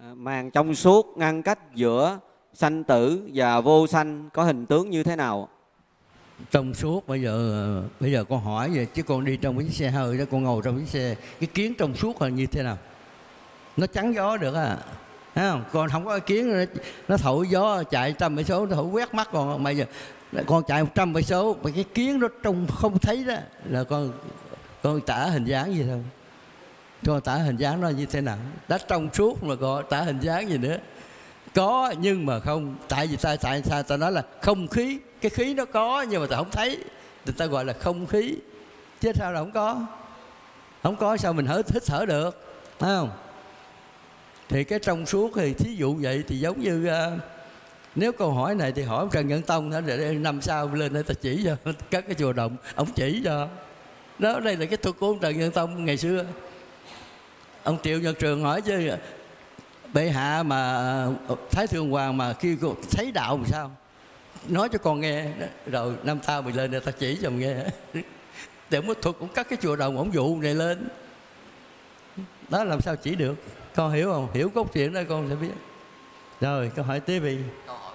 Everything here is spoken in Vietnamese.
Màn trong suốt ngăn cách giữa sanh tử và vô sanh có hình tướng như thế nào? Trong suốt bây giờ con hỏi vậy chứ con đi trong cái chiếc xe hơi đó, con ngồi trong chiếc xe, cái kiến trong suốt là như thế nào? Nó chắn gió được à? Thấy không? Con không có cái kiến nó thổi gió chạy 100 cây số nó thổi quét mắt con. Bây giờ con chạy 100 cây số mà cái kiến nó trông không thấy đó là con tả hình dáng gì thôi. Con tả hình dáng nó như thế nào? Đã trong suốt mà còn tả hình dáng gì nữa? Có nhưng mà không. Tại vì tại sao ta nói là không khí? Cái khí nó có nhưng mà ta không thấy, người ta gọi là không khí. Chứ sao là không có? Không có sao mình hít thở được, phải không? Thì cái trong suốt thì thí dụ vậy thì giống như nếu câu hỏi này thì hỏi Trần Nhân Tông nữa, để năm sau lên để ta chỉ cho các cái chùa Đồng, ông chỉ cho. Đó, đây là cái thuật của ông Trần Nhân Tông ngày xưa. Ông Triệu Nhật Trường hỏi chứ bệ hạ mà Thái Thượng Hoàng mà khi thấy đạo làm sao, nói cho con nghe, rồi năm sau mình lên để ta chỉ cho mình nghe. Để ông thuật cũng cắt cái chùa Đồng ổng dụ này lên đó, làm sao chỉ được? Con hiểu không? Hiểu cốt truyện đó con sẽ biết. Rồi câu hỏi tiếp đi. Câu hỏi